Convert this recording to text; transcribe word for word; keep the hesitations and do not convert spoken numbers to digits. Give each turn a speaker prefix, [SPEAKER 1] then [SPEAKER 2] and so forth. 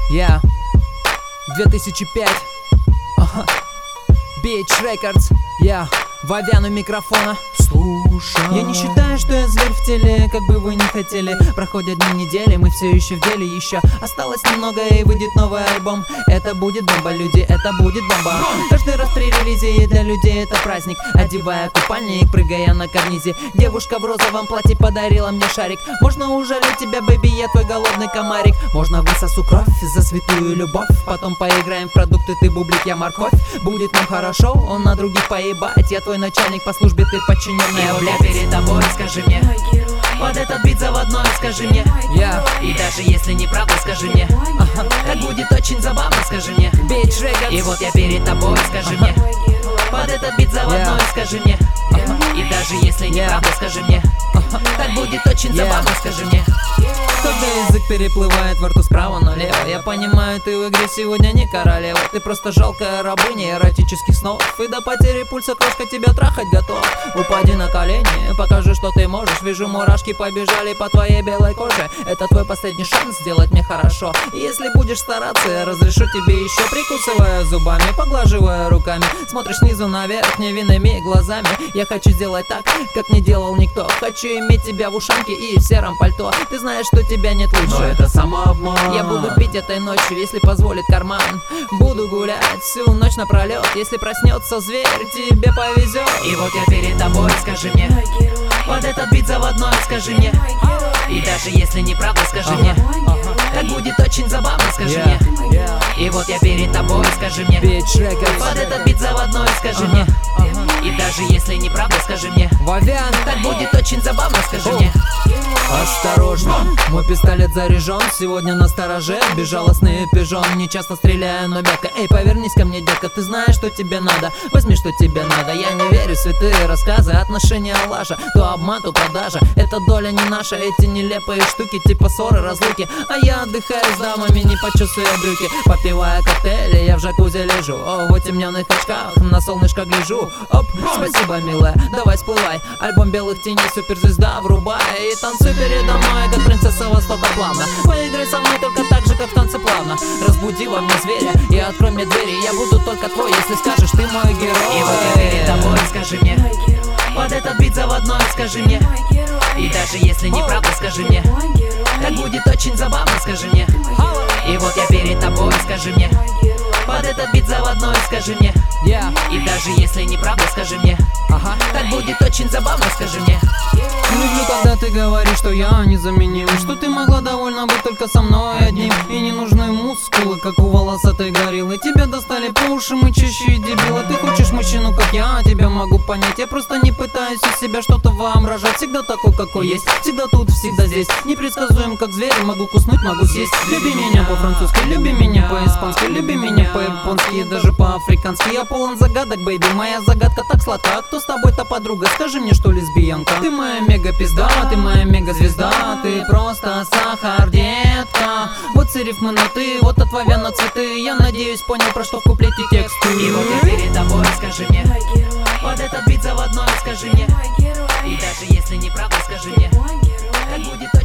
[SPEAKER 1] Я две тысячи пять. Ага. Beach Records. Я Вовян у микрофона.
[SPEAKER 2] Слушай,
[SPEAKER 1] я не считаю, что я зверь в теле, как бы вы не хотели. Проходят дни, недели, мы все еще в деле. Еще осталось немного и выйдет новый альбом. Это будет бомба, люди, это будет бомба. Каждый раз при релизе, и для людей это праздник. Одевая купальник, прыгая на карнизе, девушка в розовом платье подарила мне шарик. Можно ужалить тебя, бэби, я твой голодный комарик. Можно высосу кровь за святую любовь. Потом поиграем в продукты, ты бублик, я морковь. Будет нам хорошо, он на других поебать. Я твой начальник по службе, ты подчиненная.
[SPEAKER 2] бля, перед тобой, скажи мне, под этот бит заводной, скажи мне.
[SPEAKER 1] Я
[SPEAKER 2] И даже если неправда, скажи мне.
[SPEAKER 1] ага.
[SPEAKER 2] Так будет очень забавно, скажи мне.
[SPEAKER 1] Beach Records.
[SPEAKER 2] И вот я перед тобой, скажи
[SPEAKER 1] ага.
[SPEAKER 2] мне, под этот бит заводной,
[SPEAKER 1] Yeah.
[SPEAKER 2] скажи мне.
[SPEAKER 1] Ага.
[SPEAKER 2] И даже если неправда, скажи мне.
[SPEAKER 1] Ага.
[SPEAKER 2] Так будет очень
[SPEAKER 1] Yeah.
[SPEAKER 2] забавно, скажи мне.
[SPEAKER 1] Когда язык переплывает во рту справа налево, я понимаю, ты в игре сегодня не королева. Ты просто жалкая рабыня эротических снов. И до потери пульса крошка тебя трахать готов. Упади на колени, покажи, что ты можешь. Вижу, мурашки побежали по твоей белой коже. Это твой последний шанс сделать мне хорошо. И если будешь стараться, я разрешу тебе еще. Прикусывая зубами, поглаживая руками, смотришь снизу наверх невинными глазами. Я хочу сделать так, как не делал никто. Хочу иметь тебя в ушанке и в сером пальто. Ты знаешь, что тебя нет лучше.
[SPEAKER 2] Но это самообман.
[SPEAKER 1] Я буду пить этой ночью, если позволит карман. Буду гулять всю ночь напролет. Если проснется зверь, тебе повезет.
[SPEAKER 2] И вот я перед тобой, скажи мне, под этот бит заводной, скажи мне. И даже если неправда, скажи мне. Так будет очень забавно, скажи мне. И вот я перед тобой, скажи мне,
[SPEAKER 1] Beach Records.
[SPEAKER 2] под этот бит заводной, скажи мне. И даже если неправда, скажи мне.
[SPEAKER 1] Вовян.
[SPEAKER 2] Так будет очень забавно, скажи мне.
[SPEAKER 1] Осторожно, мой пистолет заряжен. Сегодня на стороже безжалостный пижон. Не часто стреляю, но мягко. Эй, повернись ко мне, детка, ты знаешь, что тебе надо. Возьми, что тебе надо. Я не верю в святые рассказы, отношения лажа. То обман, то продажа, это доля не наша. Эти нелепые штуки, типа ссоры, разлуки. А я отдыхаю с дамами, не почувствуя брюки. Попивая коктейли, я в джакузи лежу. О, в утемненных очках, на солнышко гляжу. Оп, спасибо, милая, давай всплывай. Альбом белых теней, суперзвезда, врубай. И танцуй передо мной, как принцесса Востока плавно. Поиграй со мной только так же, как в танце плавно. Разбуди во мне зверя и открой мне двери. Я буду только твой, если скажешь, ты мой герой.
[SPEAKER 2] И вот я перед тобой, скажи мне, под этот бит заводной, скажи мне. И даже если неправда, скажи мне. Так будет очень забавно, скажи мне. И вот я перед тобой, скажи мне, под этот бит заводной, скажи мне.
[SPEAKER 1] Yeah.
[SPEAKER 2] И даже если неправда, скажи мне.
[SPEAKER 1] Ага.
[SPEAKER 2] Так будет очень забавно, скажи мне.
[SPEAKER 1] Люблю, когда ты говоришь, что я незаменим, что ты могла довольно быть только со мной одним. И не нужны мускулы, как у волосатой гориллы. Тебя достали по уши, мычащие дебилы. Ты хочешь мужчину, как я, тебя могу понять. Я просто не пытаюсь из себя что-то воображать. Всегда такой, какой есть, всегда тут, всегда здесь. Непредсказуем, как зверь, могу куснуть, могу съесть. Люби меня по-французски, люби меня по-испански, люби меня по-японски и даже по-африкански. Я полон загадок, бэйби, моя загадка так сладка. А кто с тобой-то подруга? Скажи мне, что лесбиянка. Ты моя мега-пизда, ты моя мега-звезда. Ты просто сахар, детка. Вот все рифмы на ты, вот от Вовяна цветы. Я надеюсь, понял, про что в куплете текст.
[SPEAKER 2] И вот я перед тобой, скажи мне, под этот бит заводной, скажи мне. И даже если неправда, скажи мне. Так будет